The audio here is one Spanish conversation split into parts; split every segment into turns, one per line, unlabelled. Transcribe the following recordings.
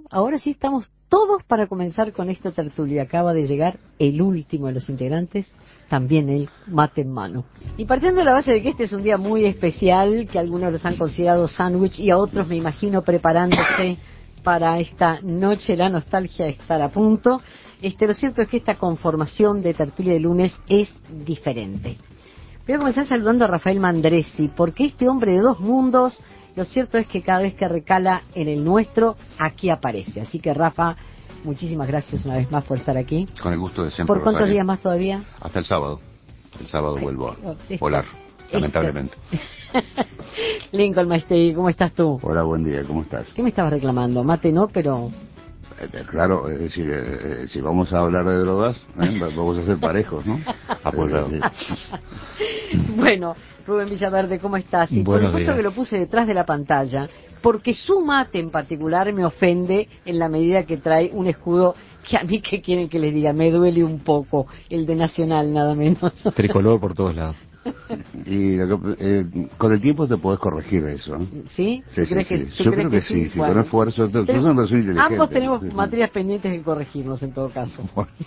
ahora sí estamos todos para comenzar con esta tertulia. Acaba de llegar el último de los integrantes, también él, mate en mano. Y partiendo de la base de que este es un día muy especial, que algunos los han considerado sándwich y a otros me imagino preparándose para esta noche, la nostalgia de estar a punto, lo cierto es que esta conformación de tertulia de lunes es diferente. Voy a comenzar saludando a Rafael Mandresi, porque este hombre de dos mundos, lo cierto es que cada vez que recala en el nuestro, aquí aparece. Así que, Rafa, muchísimas gracias una vez más por estar aquí.
Con el gusto de siempre.
¿Por cuántos días más todavía?
Hasta el sábado. El sábado vuelvo a volar, lamentablemente.
Lincoln Maestegui, ¿cómo estás tú?
Hola, buen día, ¿cómo estás?
¿Qué me estabas reclamando? Mate no, pero...
Claro, es decir, si vamos a hablar de drogas, vamos a ser parejos, ¿no?
Apoyado.
Bueno, Rubén Villaverde, ¿cómo estás? Y por supuesto que lo puse detrás de la pantalla, porque su mate en particular me ofende en la medida que trae un escudo que a mí, ¿qué quieren que les diga? Me duele un poco, el de Nacional, nada menos.
Tricolor por todos lados.
Y con el tiempo te podés corregir eso, ¿no?
¿Sí?
Sí, yo creo que sí, bueno, con esfuerzo. Tú sos una persona inteligente.
Ambos tenemos materias pendientes de corregirnos en todo caso.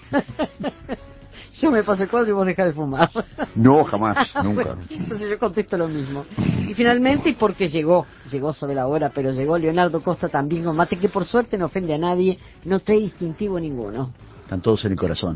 Yo me paso el cuadro y vos dejás de fumar.
No, jamás, nunca.
Bueno, entonces yo contesto lo mismo. Y finalmente, y porque llegó sobre la hora, pero llegó Leonardo Costa también con mate, que por suerte no ofende a nadie, no trae distintivo ninguno.
Están todos en el corazón.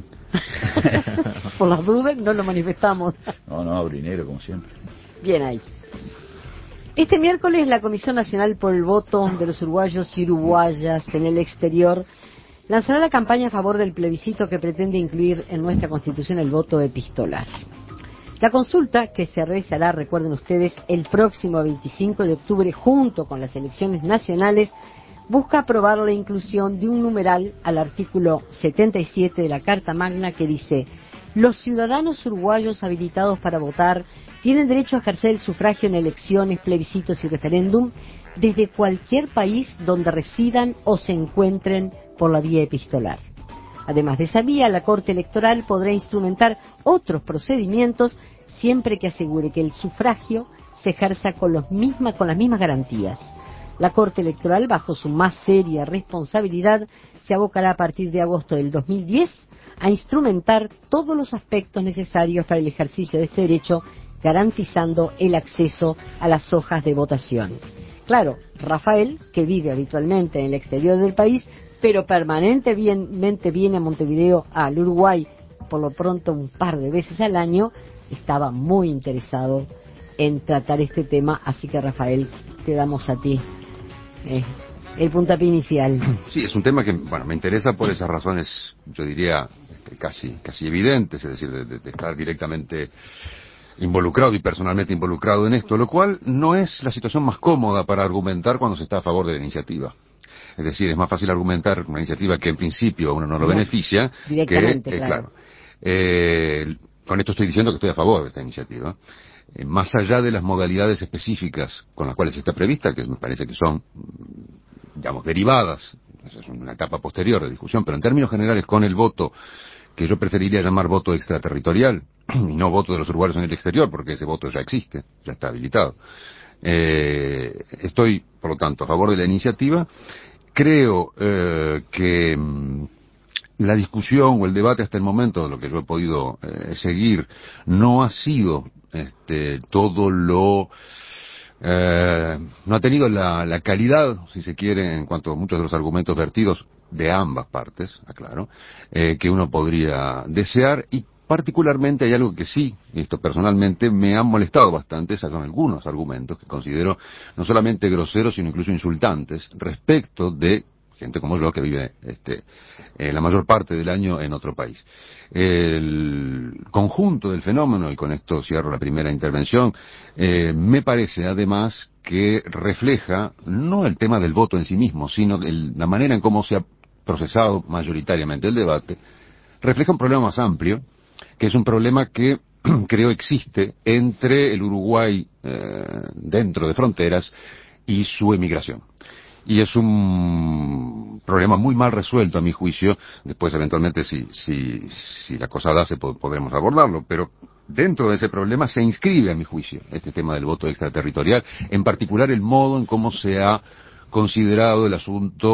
Por las dudas no lo manifestamos.
No, brinero como siempre.
Bien ahí. Este miércoles la Comisión Nacional por el Voto de los Uruguayos y Uruguayas en el Exterior lanzará la campaña a favor del plebiscito que pretende incluir en nuestra Constitución el voto epistolar. La consulta, que se realizará, recuerden ustedes, el próximo 25 de octubre junto con las elecciones nacionales, busca aprobar la inclusión de un numeral al artículo 77 de la Carta Magna que dice: los ciudadanos uruguayos habilitados para votar tienen derecho a ejercer el sufragio en elecciones, plebiscitos y referéndum desde cualquier país donde residan o se encuentren por la vía epistolar. Además de esa vía, la Corte Electoral podrá instrumentar otros procedimientos siempre que asegure que el sufragio se ejerza con las mismas garantías. La Corte Electoral, bajo su más seria responsabilidad, se abocará a partir de agosto del 2010 a instrumentar todos los aspectos necesarios para el ejercicio de este derecho, garantizando el acceso a las hojas de votación. Claro, Rafael, que vive habitualmente en el exterior del país, pero permanentemente viene a Montevideo, al Uruguay, por lo pronto un par de veces al año, estaba muy interesado en tratar este tema, así que Rafael, te damos a ti el puntapié inicial.
Sí, es un tema que, me interesa por esas razones, yo diría, casi evidentes, es decir, de estar directamente involucrado y personalmente involucrado en esto, lo cual no es la situación más cómoda para argumentar cuando se está a favor de la iniciativa. Es decir, es más fácil argumentar una iniciativa que en principio a uno no lo beneficia,
directamente,
claro. Con esto estoy diciendo que estoy a favor de esta iniciativa. Más allá de las modalidades específicas con las cuales está prevista, que me parece que son, derivadas, es una etapa posterior de discusión, pero en términos generales con el voto, que yo preferiría llamar voto extraterritorial, y no voto de los uruguayos en el exterior, porque ese voto ya existe, ya está habilitado. Estoy, por lo tanto, a favor de la iniciativa. Creo que la discusión o el debate hasta el momento, de lo que yo he podido seguir, no ha sido todo lo... no ha tenido la calidad, si se quiere, en cuanto a muchos de los argumentos vertidos de ambas partes, aclaro, que uno podría desear. Y particularmente hay algo que sí, esto personalmente me ha molestado bastante, son algunos argumentos que considero no solamente groseros, sino incluso insultantes, respecto de gente como yo que vive la mayor parte del año en otro país. El conjunto del fenómeno, y con esto cierro la primera intervención, me parece además que refleja no el tema del voto en sí mismo, sino la manera en cómo se ha procesado mayoritariamente el debate, refleja un problema más amplio, que es un problema que creo existe entre el Uruguay dentro de fronteras y su emigración. Y es un problema muy mal resuelto a mi juicio. Después eventualmente si la cosa da podremos abordarlo, pero dentro de ese problema se inscribe a mi juicio este tema del voto extraterritorial, en particular el modo en cómo se ha considerado el asunto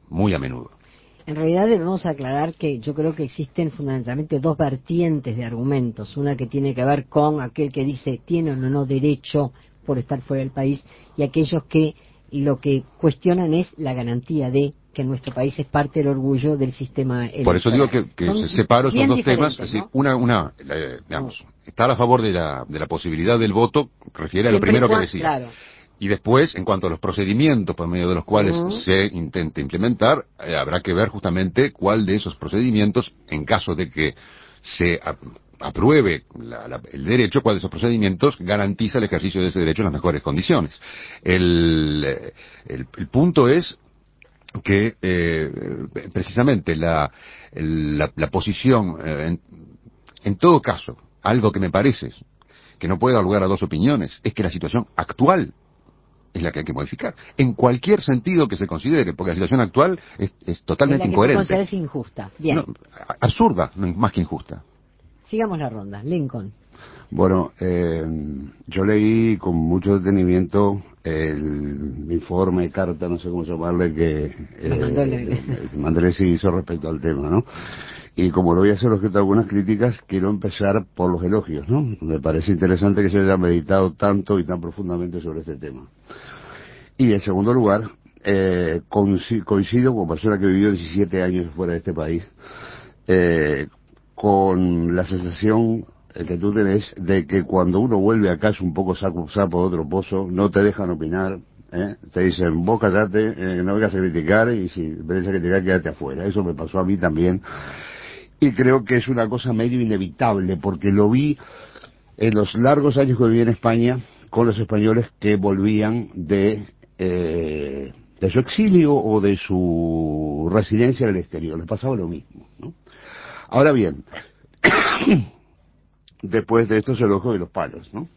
muy a menudo.
En realidad debemos aclarar que yo creo que existen fundamentalmente dos vertientes de argumentos. Una que tiene que ver con aquel que dice tiene o no derecho por estar fuera del país, y aquellos que lo que cuestionan es la garantía de que nuestro país es parte del orgullo del sistema electoral.
Por eso digo que se separo esos dos temas. Es decir, digamos, estar a favor de la posibilidad del voto refiere a lo primero que decía.
Claro.
Y después, en cuanto a los procedimientos por medio de los cuales se intenta implementar, habrá que ver justamente cuál de esos procedimientos, en caso de que se apruebe el derecho, cuál de esos procedimientos garantiza el ejercicio de ese derecho en las mejores condiciones. El punto es que precisamente la posición, en todo caso, algo que me parece que no puede dar lugar a dos opiniones, es que la situación actual es la que hay que modificar, en cualquier sentido que se considere, porque la situación actual es totalmente incoherente.
Es injusta. Bien.
No, absurda, no, más que injusta.
Sigamos la ronda. Lincoln.
Bueno, yo leí con mucho detenimiento el informe, carta, no sé cómo llamarle, que Mandresi hizo respecto al tema, ¿no? Y como lo voy a hacer objeto de algunas críticas, quiero empezar por los elogios, ¿no? Me parece interesante que se haya meditado tanto y tan profundamente sobre este tema. Y en segundo lugar, coincido como persona que vivió 17 años fuera de este país, con la sensación que tú tenés de que cuando uno vuelve acá es un poco sapo de otro pozo, no te dejan opinar, te dicen vos callate, no vengas a criticar, y si venís a criticar quédate afuera. Eso me pasó a mí también, y creo que es una cosa medio inevitable, porque lo vi en los largos años que viví en España con los españoles que volvían de su exilio o de su residencia en el exterior. Les pasaba lo mismo, ¿no? Ahora bien, después de estos elogios y los palos, ¿no?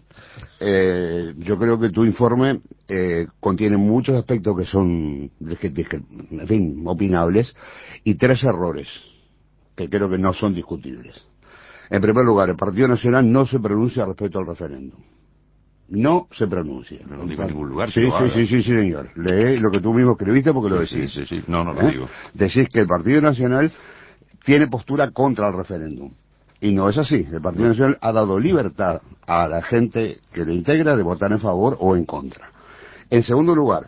Yo creo que tu informe contiene muchos aspectos que son, en fin, opinables, y 3 errores que creo que no son discutibles. En primer lugar, el Partido Nacional no se pronuncia respecto al referéndum. No se pronuncia.
No lo digo en ningún lugar.
Sí, señor. Lee lo que tú mismo escribiste porque lo decís.
Sí. No lo digo.
Decís que el Partido Nacional tiene postura contra el referéndum. Y no es así. El Partido Nacional ha dado libertad a la gente que le integra de votar en favor o en contra. En segundo lugar,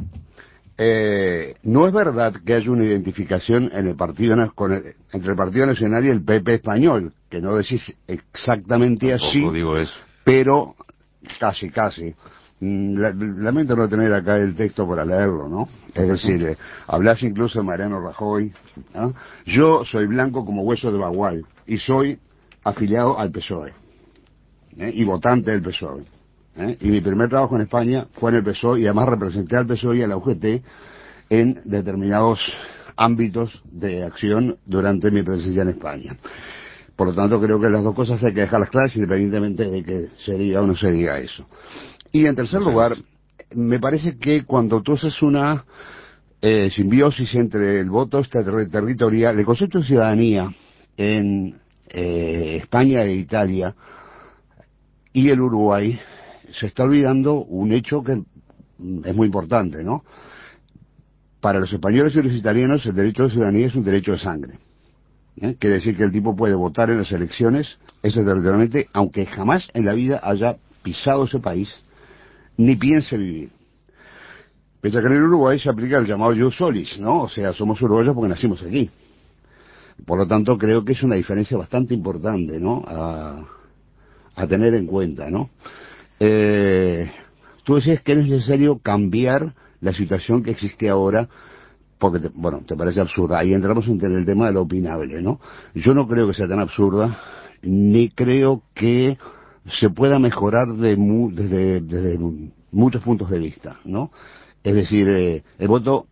no es verdad que haya una identificación en el partido entre el Partido Nacional y el PP español, que no decís exactamente
Tampoco
así,
digo eso.
pero casi. Lamento no tener acá el texto para leerlo, ¿no? Es decir, hablas incluso de Mariano Rajoy, ¿no? Yo soy blanco como hueso de bagual y soy afiliado al PSOE, y votante del PSOE. Y mi primer trabajo en España fue en el PSOE, y además representé al PSOE y a la UGT en determinados ámbitos de acción durante mi presencia en España. Por lo tanto, creo que las dos cosas hay que dejarlas claras, independientemente de que se diga o no se diga eso. Y en tercer lugar, me parece que cuando tú haces una simbiosis entre el voto territorial, el concepto de ciudadanía en España e Italia y el Uruguay, se está olvidando un hecho que es muy importante, ¿no? Para los españoles y los italianos el derecho de ciudadanía es un derecho de sangre. Quiere decir que el tipo puede votar en las elecciones, eso territorialmente, aunque jamás en la vida haya pisado ese país, ni piense vivir. Pese a que en el Uruguay se aplica el llamado jus solis, ¿no? O sea, somos uruguayos porque nacimos aquí. Por lo tanto, creo que es una diferencia bastante importante, ¿no? A tener en cuenta, ¿no? Tú decías que es necesario cambiar la situación que existe ahora, porque, te parece absurda. Ahí entramos en el tema de lo opinable, ¿no? Yo no creo que sea tan absurda, ni creo que se pueda mejorar desde muchos puntos de vista, ¿no? Es decir, el voto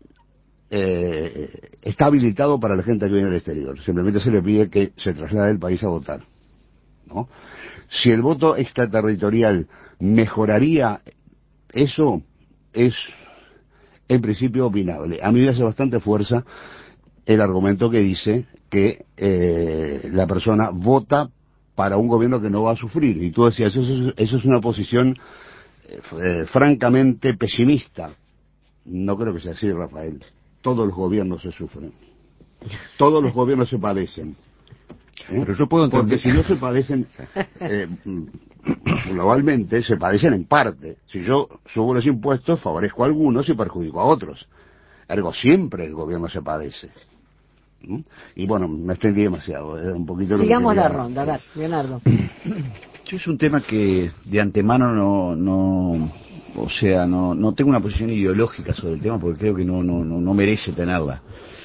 está habilitado para la gente que viene del exterior. Simplemente se le pide que se traslade del país a votar, ¿no? Si el voto extraterritorial mejoraría eso, es en principio opinable. A mí me hace bastante fuerza el argumento que dice que la persona vota para un gobierno que no va a sufrir. Y tú decías, eso es una posición francamente pesimista. No creo que sea así, Rafael. todos los gobiernos se sufren. Todos los gobiernos se padecen.
Pero yo puedo entender...
Porque si no se padecen globalmente, se padecen en parte. Si yo subo los impuestos, favorezco a algunos y perjudico a otros. Ergo, siempre el gobierno se padece. Y bueno, me extendí demasiado, un poquito...
Sigamos la ronda, a ver, Leonardo.
Yo es un tema que de antemano no tengo una posición ideológica sobre el tema porque creo que no merece tenerla.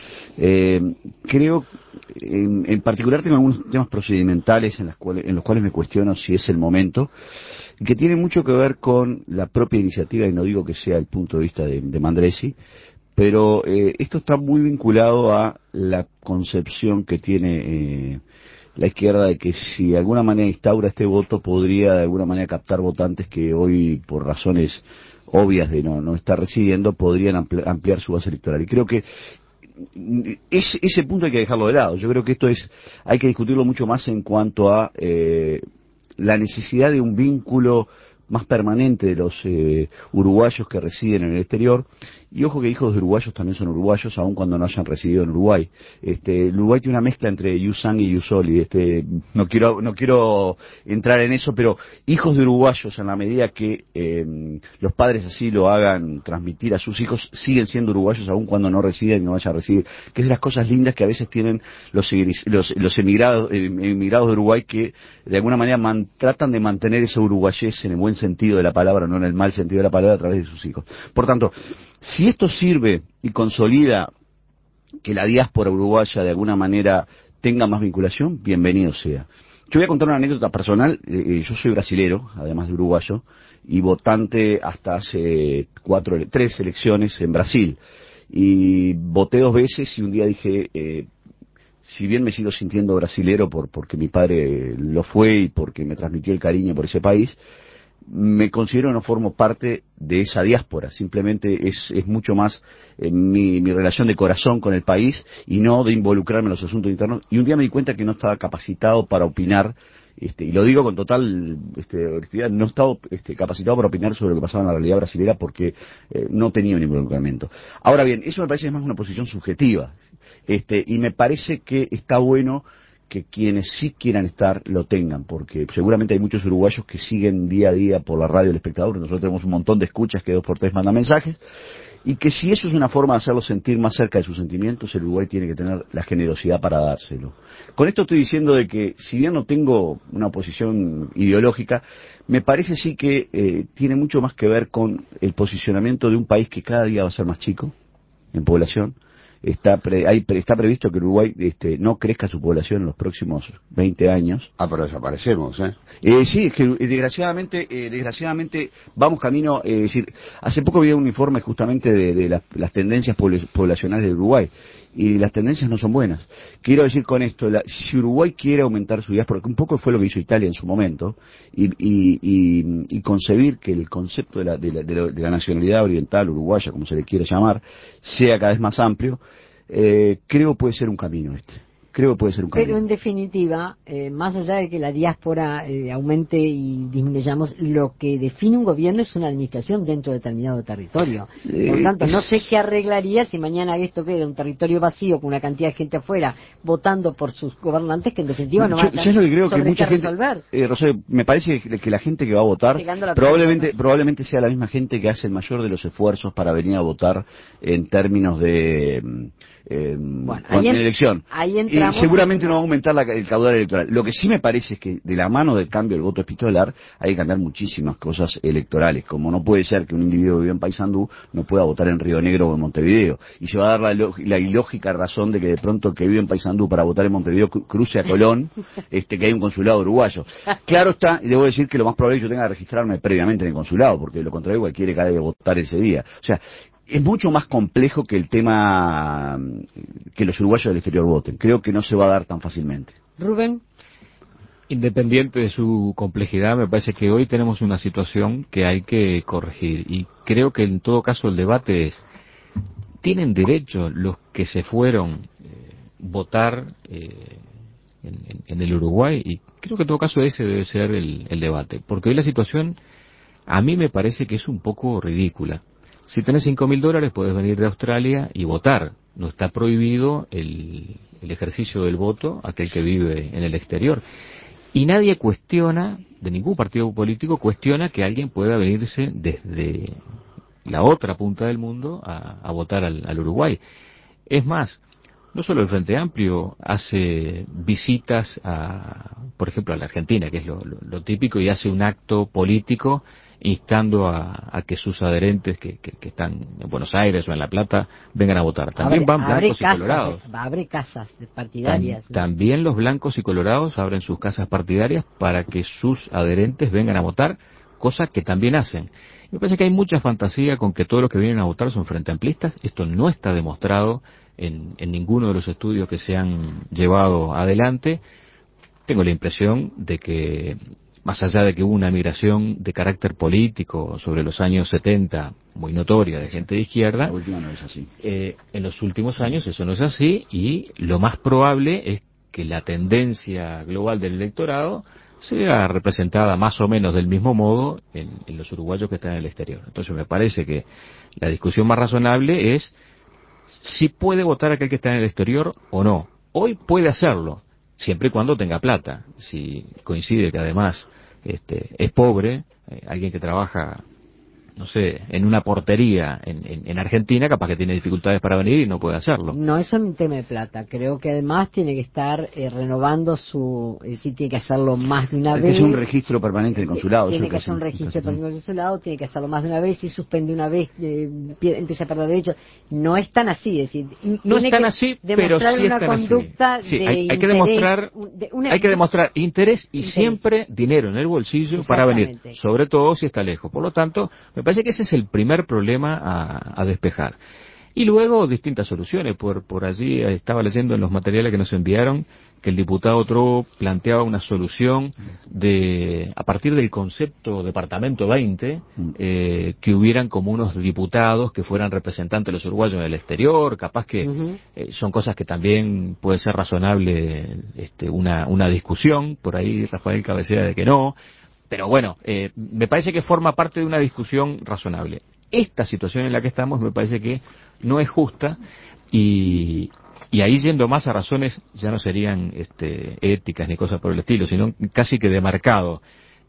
Creo, en particular tengo algunos temas procedimentales en los cuales me cuestiono si es el momento, que tiene mucho que ver con la propia iniciativa, y no digo que sea el punto de vista de Mandresi, pero esto está muy vinculado a la concepción que tiene la izquierda de que si de alguna manera instaura este voto podría de alguna manera captar votantes que hoy por razones obvias de no estar residiendo podrían ampliar su base electoral. Y creo que ese punto hay que dejarlo de lado. Yo creo que hay que discutirlo mucho más en cuanto a la necesidad de un vínculo más permanente de los uruguayos que residen en el exterior. Y ojo que hijos de uruguayos también son uruguayos, aun cuando no hayan residido en Uruguay. El Uruguay tiene una mezcla entre Iusang y Iusoli. No quiero entrar en eso, pero hijos de uruguayos, en la medida que los padres así lo hagan transmitir a sus hijos, siguen siendo uruguayos aun cuando no residen y no vayan a residir. Que es de las cosas lindas que a veces tienen los emigrados de Uruguay, que de alguna manera tratan de mantener esa uruguayez en el buen sentido de la palabra, no en el mal sentido de la palabra, a través de sus hijos. Por tanto, si esto sirve y consolida que la diáspora uruguaya de alguna manera tenga más vinculación, bienvenido sea. Yo voy a contar una anécdota personal. Yo soy brasilero, además de uruguayo, y votante hasta hace 3 elecciones en Brasil. Y voté 2 veces y un día dije, si bien me sigo sintiendo brasilero porque mi padre lo fue y porque me transmitió el cariño por ese país, me considero no formo parte de esa diáspora, simplemente es mucho más mi relación de corazón con el país y no de involucrarme en los asuntos internos. Y un día me di cuenta que no estaba capacitado para opinar, y lo digo con total honestidad, no estaba capacitado para opinar sobre lo que pasaba en la realidad brasilera porque no tenía un involucramiento. Ahora bien, eso me parece más una posición subjetiva, y me parece que está bueno que quienes sí quieran estar lo tengan, porque seguramente hay muchos uruguayos que siguen día a día por la radio El Espectador. Nosotros tenemos un montón de escuchas que 2 por 3 mandan mensajes, y que si eso es una forma de hacerlos sentir más cerca de sus sentimientos, el Uruguay tiene que tener la generosidad para dárselo. Con esto estoy diciendo de que, si bien no tengo una posición ideológica, me parece sí que tiene mucho más que ver con el posicionamiento de un país que cada día va a ser más chico en población. Está previsto que Uruguay no crezca su población en los próximos 20 años.
Pero desaparecemos,
Sí, es que desgraciadamente vamos camino, es decir, hace poco vi un informe justamente de las tendencias poblacionales de Uruguay, y las tendencias no son buenas. Quiero decir con esto, si Uruguay quiere aumentar su diáspora, que un poco fue lo que hizo Italia en su momento, y concebir que el concepto de la nacionalidad oriental, uruguaya, como se le quiera llamar, sea cada vez más amplio, creo puede ser un camino
Pero en definitiva, más allá de que la diáspora aumente y disminuyamos, lo que define un gobierno es una administración dentro de determinado territorio. Por tanto, no sé qué arreglaría si mañana esto queda un territorio vacío con una cantidad de gente afuera votando por sus gobernantes que en definitiva no van a
estar sobre
que mucha resolver.
Rosario, me parece que la gente que va a votar probablemente sea la misma gente que hace el mayor de los esfuerzos para venir a votar en términos de en elección. Y seguramente no va a aumentar el caudal electoral. Lo que sí me parece es que de la mano del cambio del voto epistolar hay que cambiar muchísimas cosas electorales, como no puede ser que un individuo que vive en Paysandú no pueda votar en Río Negro o en Montevideo, y se va a dar la ilógica razón de que de pronto que vive en Paysandú para votar en Montevideo cruce a Colón, que hay un consulado uruguayo. Claro está, y debo decir que lo más probable es que yo tenga que registrarme previamente en el consulado, porque de lo contrario cualquiera que haya que votar ese día. O sea, es mucho más complejo que el tema que los uruguayos del exterior voten. Creo que no se va a dar tan fácilmente.
Rubén.
Independiente de su complejidad, me parece que hoy tenemos una situación que hay que corregir. Y creo que en todo caso el debate es, ¿tienen derecho los que se fueron votar en el Uruguay? Y creo que en todo caso ese debe ser el debate. Porque hoy la situación a mí me parece que es un poco ridícula. Si tenés $5.000 puedes venir de Australia y votar. No está prohibido el ejercicio del voto a aquel que vive en el exterior. Y nadie cuestiona, de ningún partido político cuestiona que alguien pueda venirse desde la otra punta del mundo a votar al Uruguay. Es más, no solo el Frente Amplio hace visitas por ejemplo, a la Argentina, que es lo típico, y hace un acto político instando a que sus adherentes que están en Buenos Aires o en La Plata vengan a votar. También van blancos y colorados.
Abre casas partidarias.
También los blancos y colorados abren sus casas partidarias para que sus adherentes vengan a votar, cosa que también hacen. Me parece que hay mucha fantasía con que todos los que vienen a votar son frente amplistas. Esto no está demostrado en ninguno de los estudios que se han llevado adelante. Tengo la impresión de que, más allá de que hubo una migración de carácter político sobre los años 70, muy notoria, de gente de izquierda,
La última no es así.
En los últimos años eso no es así, y lo más probable es que la tendencia global del electorado sea representada más o menos del mismo modo en los uruguayos que están en el exterior. Entonces me parece que la discusión más razonable es si puede votar aquel que está en el exterior o no. Hoy puede hacerlo, siempre y cuando tenga plata. Si coincide que además es pobre, alguien que trabaja, no sé, en una portería en Argentina, capaz que tiene dificultades para venir y no puede hacerlo.
No, eso no es un tema de plata. Creo que además tiene que estar renovando es decir, tiene que hacerlo más de una vez.
Es un registro permanente del consulado.
Tiene que hacer un registro permanente del consulado, tiene que hacerlo más de una vez. Si suspende una vez, empieza a perder derechos. No es tan así, es decir,
no es tan así, pero sí
una conducta
así. Sí,
de
hay que
interés,
demostrar, hay que demostrar interés y siempre dinero en el bolsillo para venir, sobre todo si está lejos. Por lo tanto, me parece que ese es el primer problema a despejar. Y luego distintas soluciones. Por allí estaba leyendo en los materiales que nos enviaron que el diputado Tro planteaba una solución a partir del concepto Departamento 20, que hubieran como unos diputados que fueran representantes de los uruguayos en el exterior. Capaz que son cosas que también puede ser razonable una discusión. Por ahí Rafael cabecea de que no. Pero bueno, me parece que forma parte de una discusión razonable. Esta situación en la que estamos me parece que no es justa, y ahí yendo más a razones ya no serían éticas ni cosas por el estilo, sino casi que de mercado.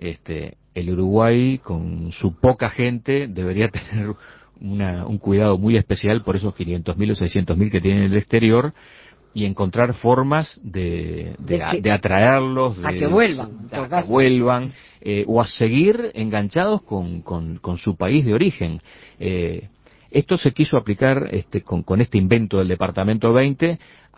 El Uruguay, con su poca gente, debería tener un cuidado muy especial por esos 500.000 o 600.000 que tiene en el exterior, y encontrar formas de atraerlos,
a que vuelvan,
o a seguir enganchados con su país de origen. Esto se quiso aplicar con este invento del Departamento 20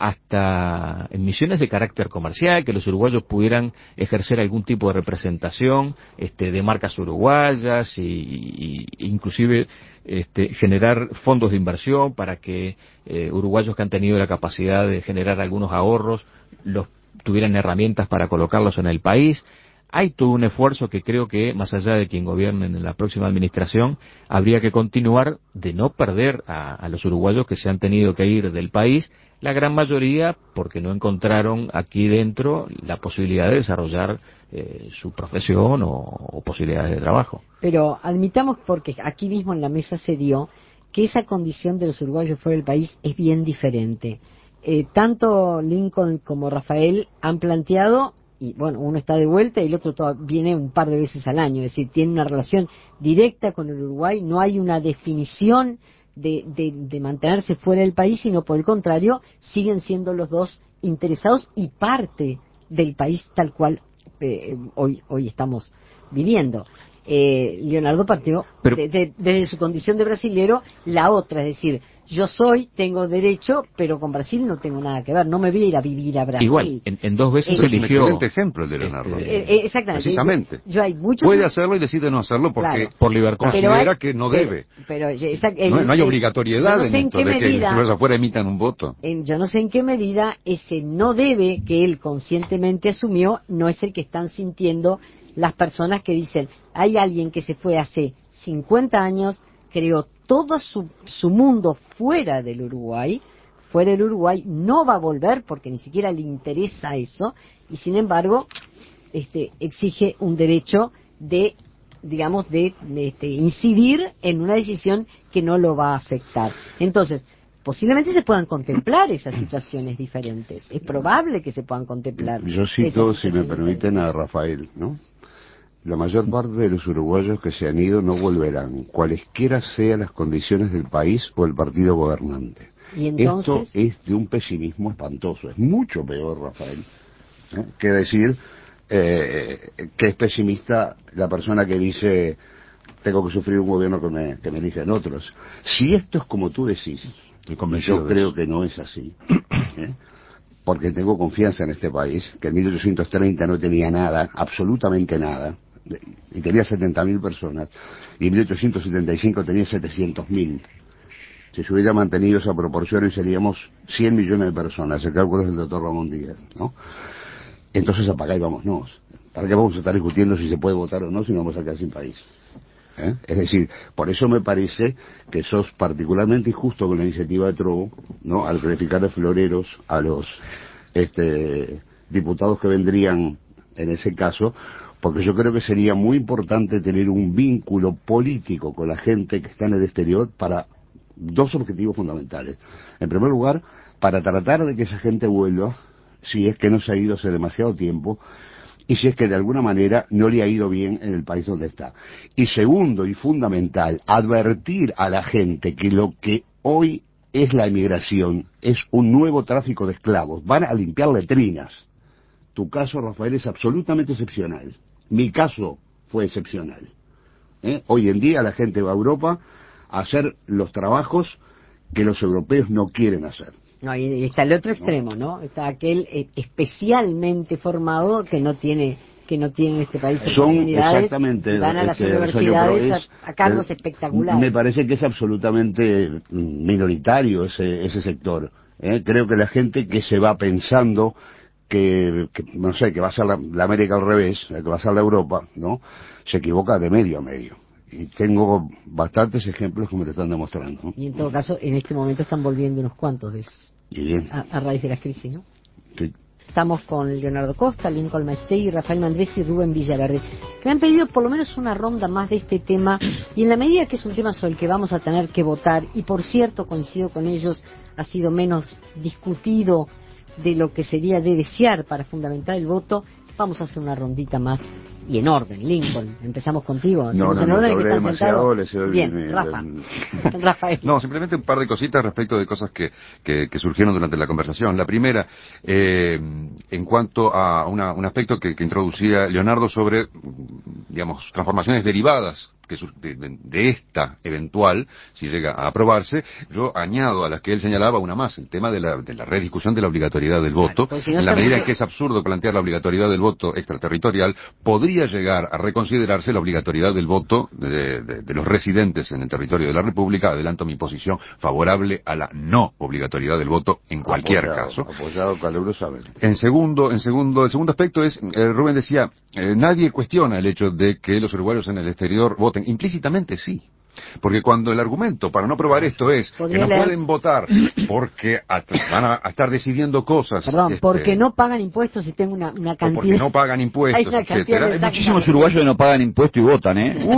hasta en misiones de carácter comercial, que los uruguayos pudieran ejercer algún tipo de representación de marcas uruguayas, y inclusive generar fondos de inversión para que uruguayos que han tenido la capacidad de generar algunos ahorros los tuvieran herramientas para colocarlos en el país. Hay todo un esfuerzo que creo que, más allá de quien gobierne en la próxima administración, habría que continuar, de no perder a los uruguayos que se han tenido que ir del país, la gran mayoría porque no encontraron aquí dentro la posibilidad de desarrollar su profesión o posibilidades de trabajo.
Pero admitamos, porque aquí mismo en la mesa se dio, que esa condición de los uruguayos fuera del país es bien diferente. Tanto Lincoln como Rafael han planteado, y bueno, uno está de vuelta y el otro viene un par de veces al año, es decir, tiene una relación directa con el Uruguay. No hay una definición de mantenerse fuera del país, sino por el contrario, siguen siendo los dos interesados y parte del país tal cual hoy estamos viviendo. Leonardo partió desde su condición de brasilero, la otra, es decir, yo tengo derecho, pero con Brasil no tengo nada que ver, no me voy a ir a vivir a Brasil.
Igual, en 2 veces
eligió. Es un excelente ejemplo el de Leonardo.
Exactamente.
Precisamente.
Muchos
puede hacerlo y decide no hacerlo porque
por libertad
considera que no debe. No hay obligatoriedad en esto de que los afuera emitan un voto.
Yo no sé en qué medida ese no debe que él conscientemente asumió no es el que están sintiendo las personas que dicen: hay alguien que se fue hace 50 años, creó todo su mundo fuera del Uruguay, no va a volver porque ni siquiera le interesa eso, y sin embargo exige un derecho de digamos, de incidir en una decisión que no lo va a afectar. Entonces, posiblemente se puedan contemplar esas situaciones diferentes. Es probable que se puedan contemplar.
Yo cito, si me
diferentes.
permiten, a Rafael, ¿no? La mayor parte de los uruguayos que se han ido no volverán, cualesquiera sean las condiciones del país o el partido gobernante.
Y entonces,
esto es de un pesimismo espantoso. Es mucho peor, Rafael, que decir que es pesimista la persona que dice tengo que sufrir un gobierno que me eligen otros. Si esto es como tú decís, yo creo que no es así, porque tengo confianza en este país, que en 1830 no tenía nada, absolutamente nada, y tenía 70.000 personas, y en 1875 tenía 700.000. Si se hubiera mantenido esa proporción, hoy seríamos 100 millones de personas, el cálculo es del doctor Ramón Díaz, ¿no? Entonces apagá y vámonos. ¿Para qué vamos a estar discutiendo si se puede votar o no si no vamos a quedar sin país? Es decir, por eso me parece que sos particularmente injusto con la iniciativa de Trovo, ¿no? Al calificar de floreros a los diputados que vendrían en ese caso, porque yo creo que sería muy importante tener un vínculo político con la gente que está en el exterior para dos objetivos fundamentales. En primer lugar, para tratar de que esa gente vuelva, si es que no se ha ido hace demasiado tiempo, y si es que de alguna manera no le ha ido bien en el país donde está. Y segundo y fundamental, advertir a la gente que lo que hoy es la emigración es un nuevo tráfico de esclavos. Van a limpiar letrinas. Tu caso, Rafael, es absolutamente excepcional. Mi caso fue excepcional. Hoy en día la gente va a Europa a hacer los trabajos que los europeos no quieren hacer.
no, y está el otro extremo, ¿no? Está aquel especialmente formado que no tiene en este país
Son
oportunidades,
exactamente,
van a las
Rosario,
universidades a cargos espectaculares.
Me parece que es absolutamente minoritario ese sector. Creo que la gente que se va pensando que no sé, que va a ser la América al revés, que va a ser la Europa, ¿no? Se equivoca de medio a medio. Y tengo bastantes ejemplos que me lo están demostrando, ¿no?
Y en todo caso, en este momento están volviendo unos cuantos de esos,
Y bien.
a raíz de la crisis, ¿no?
Sí.
Estamos con Leonardo Costa, Lincoln Maestegui, Rafael Mandresi y Rubén Villaverde, que me han pedido por lo menos una ronda más de este tema, y en la medida que es un tema sobre el que vamos a tener que votar, y por cierto, coincido con ellos, ha sido menos discutido de lo que sería de desear para fundamentar el voto, vamos a hacer una rondita más. Y en orden, Lincoln, empezamos contigo. Hacemos en orden que están sentados. Bien, Rafa. Rafael.
No, simplemente un par de cositas respecto de cosas que surgieron durante la conversación. La primera, en cuanto a un aspecto que introducía Leonardo sobre, digamos, transformaciones derivadas de esta eventual, si llega a aprobarse, yo añado a las que él señalaba una más, el tema de la rediscusión de la obligatoriedad del voto.
Pues si no
en la
estamos...
medida en que es absurdo plantear la obligatoriedad del voto extraterritorial, podría llegar a reconsiderarse la obligatoriedad del voto de los residentes en el territorio de la República. Adelanto mi posición favorable a la no obligatoriedad del voto en cualquier caso.
Apoyado calurosamente.
El segundo aspecto es, Rubén decía, nadie cuestiona el hecho de que los uruguayos en el exterior voten. Implícitamente sí. Porque cuando el argumento para no aprobar esto es que no pueden votar porque van a estar decidiendo cosas...
Perdón, porque no pagan impuestos y tengo una cantidad...
porque no pagan impuestos, etcétera.
Hay muchísimos uruguayos que no pagan impuestos y votan,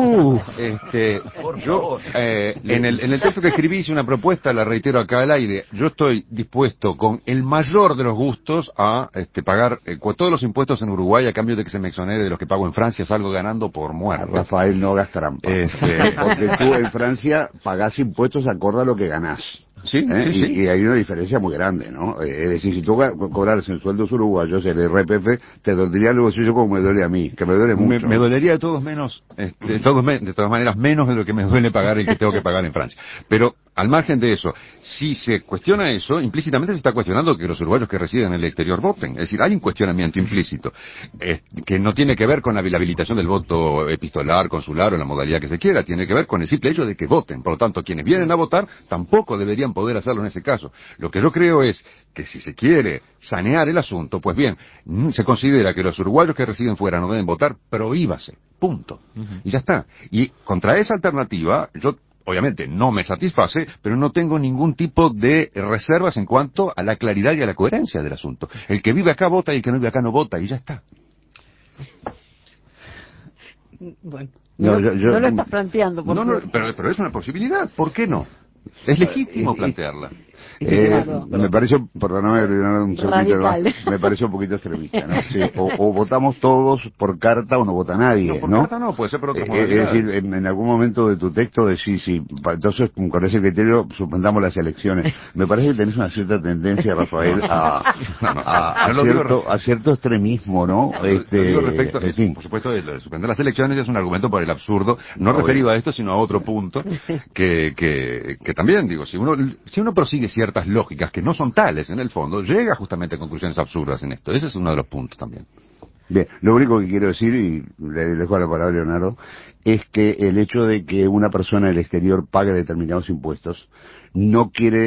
Yo, en el texto que escribí hice una propuesta, la reitero acá al aire. Yo estoy dispuesto con el mayor de los gustos a pagar todos los impuestos en Uruguay a cambio de que se me exonere de los que pago en Francia. Salgo ganando por muerto.
Rafael, no hagas trampa. Porque tú en Francia pagás impuestos acorde a lo que ganás.
Sí, sí.
Y hay una diferencia muy grande, ¿no? Es decir, si tú cobras en sueldos uruguayos el RPF, te dolería el bolsillo como me duele a mí, que me duele mucho.
Me dolería de todas maneras menos de lo que me duele pagar el que tengo que pagar en Francia. Pero al margen de eso, si se cuestiona eso, implícitamente se está cuestionando que los uruguayos que residen en el exterior voten. Es decir, hay un cuestionamiento implícito que no tiene que ver con la habilitación del voto epistolar, consular o la modalidad que se quiera, tiene que ver con el simple hecho de que voten. Por lo tanto, quienes vienen a votar tampoco deberían poder hacerlo en ese caso. Lo que yo creo es que si se quiere sanear el asunto, pues bien, se considera que los uruguayos que residen fuera no deben votar, prohíbase. Punto. Y ya está. Y contra esa alternativa, yo obviamente no me satisface, pero no tengo ningún tipo de reservas en cuanto a la claridad y a la coherencia del asunto. El que vive acá vota y el que no vive acá no vota, y ya está.
Bueno, No lo estás planteando, por
no,
suerte.
pero es una posibilidad, ¿por qué no? Es legítimo plantearla.
Me pareció, perdóname, un segundito,
Radical.
me pareció un poquito extremista, ¿no? Sí, o votamos todos por carta o no vota nadie,
No, por
¿no?
carta no, puede ser por otras
Es
modalidades.
decir, en algún momento de tu texto decís, sí, entonces con ese criterio suspendamos las elecciones. Me parece que tenés una cierta tendencia, Rafael, a cierto extremismo, ¿no?
Lo digo respecto,
en fin.
por supuesto, de suspender las elecciones es un argumento por el absurdo, no referido a esto, sino a otro punto, que también, digo, si uno prosigue ciertas lógicas que no son tales en el fondo, llega justamente a conclusiones absurdas en esto. Ese es uno de los puntos también.
Bien, lo único que quiero decir, y le dejo la palabra a Leonardo, es que el hecho de que una persona del exterior pague determinados impuestos no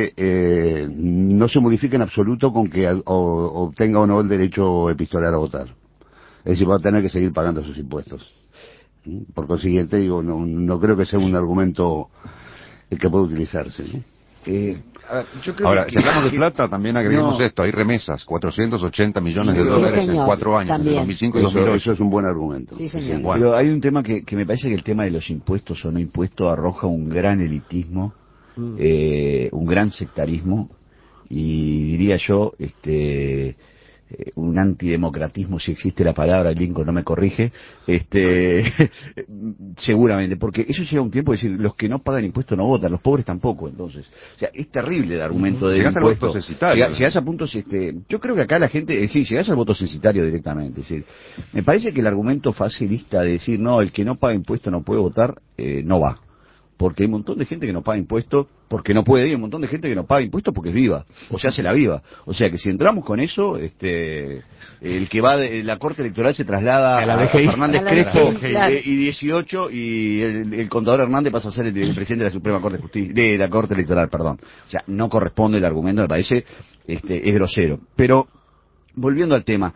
se modifica en absoluto con que obtenga o no el derecho epistolar a votar. Es decir, va a tener que seguir pagando sus impuestos. Por consiguiente, digo, no creo que sea un argumento que pueda utilizarse, ¿no?
Yo creo
Ahora,
que,
si hablamos de plata, también agreguemos esto, hay remesas, 480 millones de dólares
señor,
en 4 años,
también.
entre 2005 y
Eso
2008.
es un buen argumento.
Sí, señor.
Bueno.
Pero hay un tema que me parece que el tema de los impuestos o no impuestos arroja un gran elitismo, un gran sectarismo y diría yo, un antidemocratismo, si existe la palabra, el Lincoln no me corrige, seguramente, porque eso llega un tiempo de decir, los que no pagan impuestos no votan, los pobres tampoco, entonces, o sea, es terrible el argumento del
Llegás al
impuesto.
voto censitario.
Llegás a puntos, yo creo que acá la gente, sí, llegás al voto censitario directamente, es decir, me parece que el argumento facilista de decir, no, el que no paga impuestos no puede votar, no va. Porque hay un montón de gente que no paga impuestos porque no puede, y un montón de gente que no paga impuestos porque es viva, o se hace la viva. O sea que si entramos con eso, el que va de la Corte Electoral se traslada a Fernández Crespo y 18, y el contador Hernández pasa a ser el presidente de la Suprema Corte de Justicia, de la Corte Electoral, perdón. O sea, no corresponde el argumento, me parece, es grosero. Pero, volviendo al tema,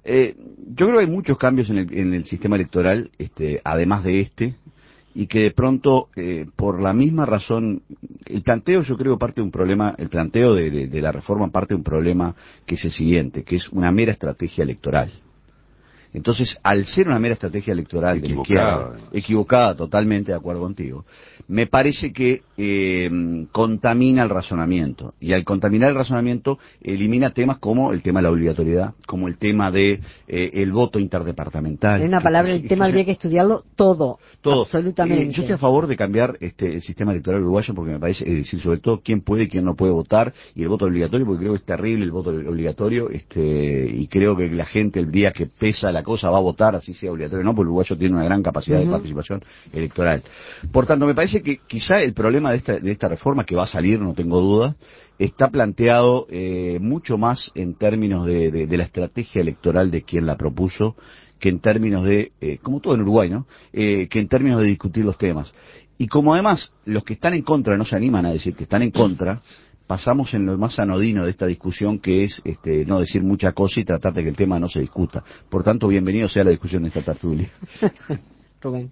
yo creo que hay muchos cambios en el sistema electoral, además de y que de pronto, por la misma razón, el planteo yo creo parte de un problema, el planteo de la reforma parte de un problema que es el siguiente, que es una mera estrategia electoral. Entonces, al ser una mera estrategia electoral de la izquierda, equivocada, totalmente de acuerdo contigo, me parece que contamina el razonamiento. Y al contaminar el razonamiento, elimina temas como el tema de la obligatoriedad, como el tema de el voto interdepartamental.
En una palabra, el tema habría que estudiarlo todo. Absolutamente.
Yo estoy a favor de cambiar el sistema electoral uruguayo porque me parece, es decir, sobre todo quién puede y quién no puede votar, y el voto obligatorio, porque creo que es terrible el voto obligatorio, y creo que la gente el día que pesa la cosa va a votar, así sea obligatorio, no, porque el uruguayo tiene una gran capacidad de participación electoral. Por tanto, me parece que quizá el problema de esta reforma, que va a salir, no tengo duda, está planteado mucho más en términos de la estrategia electoral de quien la propuso, que en términos de, como todo en Uruguay, ¿no? Que en términos de discutir los temas. Y como además los que están en contra no se animan a decir que están en contra, pasamos en lo más anodino de esta discusión, que es no decir mucha cosa y tratar de que el tema no se discuta. Por tanto, bienvenido sea la discusión de esta tertulia.
Rubén.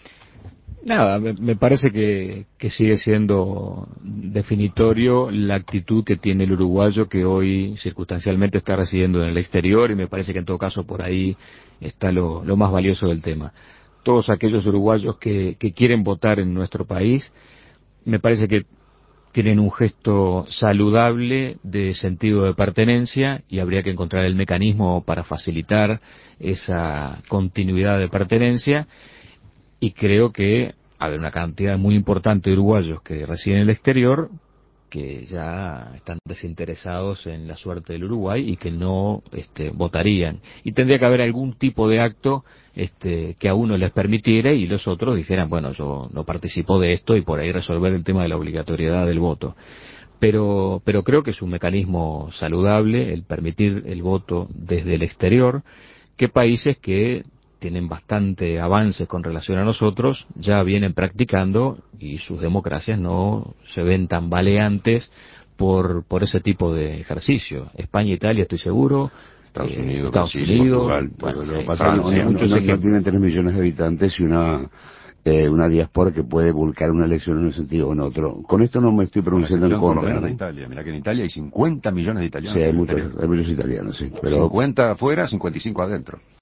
Nada, me parece que sigue siendo definitorio la actitud que tiene el uruguayo, que hoy circunstancialmente está residiendo en el exterior, y me parece que en todo caso por ahí está lo más valioso del tema. Todos aquellos uruguayos que quieren votar en nuestro país, me parece que tienen un gesto saludable de sentido de pertenencia, y habría que encontrar el mecanismo para facilitar esa continuidad de pertenencia. Y creo que hay una cantidad muy importante de uruguayos que residen en el exterior que ya están desinteresados en la suerte del Uruguay y que no votarían. Y tendría que haber algún tipo de acto que a uno les permitiera y los otros dijeran, bueno, yo no participo de esto, y por ahí resolver el tema de la obligatoriedad del voto. Pero creo que es un mecanismo saludable el permitir el voto desde el exterior, que países que tienen bastante avances con relación a nosotros, ya vienen practicando, y sus democracias no se ven tan baleantes por ese tipo de ejercicio. España, Italia, estoy seguro,
Estados Unidos,
Estados
Brasil,
Unidos,
Portugal,
Pero lo que pasa
Francia,
es que no tienen 3 millones de habitantes y una diáspora que puede volcar una elección en un sentido o en otro. Con esto no me estoy pronunciando en
por lo
contra,
menos
¿no?
de Italia. Mira que en Italia hay 50 millones de italianos.
Sí, hay
en el
muchos,
exterior.
hay muchos italianos, sí. Pero
50 afuera, 55 adentro.